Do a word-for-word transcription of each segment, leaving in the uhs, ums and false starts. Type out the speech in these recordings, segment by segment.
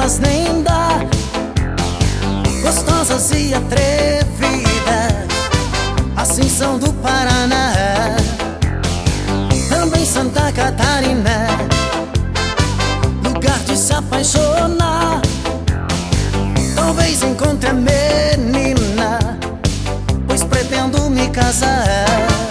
delas nem dá. Gostosas e atrevidas, assim são do Paraná. Também Santa Catarina, lugar de se apaixonar. Talvez encontre a menina, pois pretendo me casar.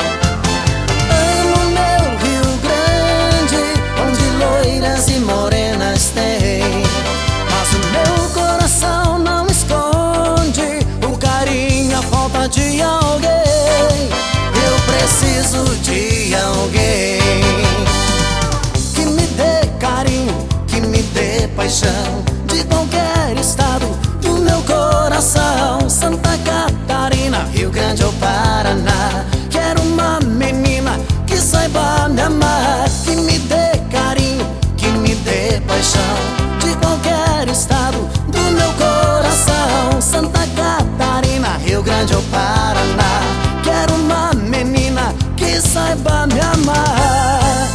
Amo meu Rio Grande, onde loiras e morenas tem. Mas o meu coração não esconde o carinho, a falta de alguém. Eu preciso de alguém que me dê carinho, que me dê paixão, de qualquer estado do meu coração. Santa Catarina, Rio Grande ou Paraná, quero uma menina que saiba me amar, que me dê carinho, que me dê paixão, de qualquer estado do meu coração. Santa Catarina, Rio Grande ou Paraná, quero uma menina que saiba me amar.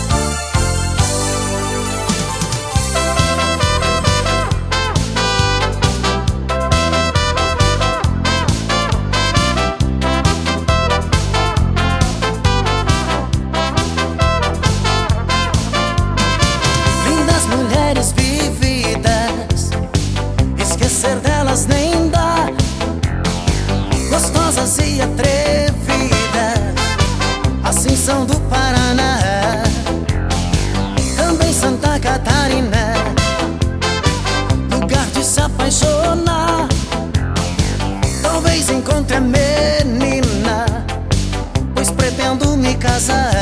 Mulheres vividas, esquecer delas nem dá. Gostosas e atrevidas, assim são do Paraná. Também Santa Catarina, lugar de se apaixonar. Talvez encontre a menina, pois pretendo me casar.